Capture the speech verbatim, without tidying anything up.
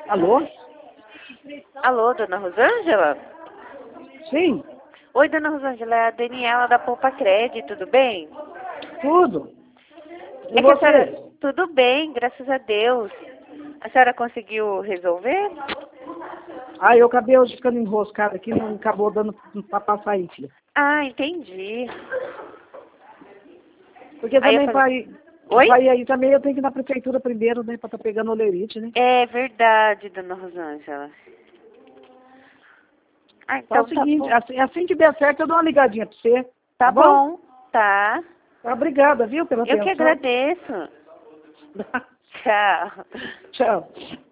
Alô? Alô, dona Rosângela? Sim, Oi, dona Rosângela, é a Daniela da Poupa Crédito, tudo bem? tudo. E É que a senhora... você? Tudo bem, graças a Deus. A senhora conseguiu resolver? Ah, eu acabei hoje ficando enroscada aqui, não acabou dando pra passar aí, filha. Ah, entendi. Porque Aí eu também falei... pra ir, Oi? pra ir aí também eu tenho que ir na prefeitura primeiro, né, pra tá pegando olerite, né? É verdade, dona Rosângela. Ah, Faz então o tá seguinte, bom. assim, assim que der certo eu dou uma ligadinha pra você, Tá tá bom? bom, tá. Tá, obrigada, viu, pela Eu que atenção. agradeço. Tchau. Tchau.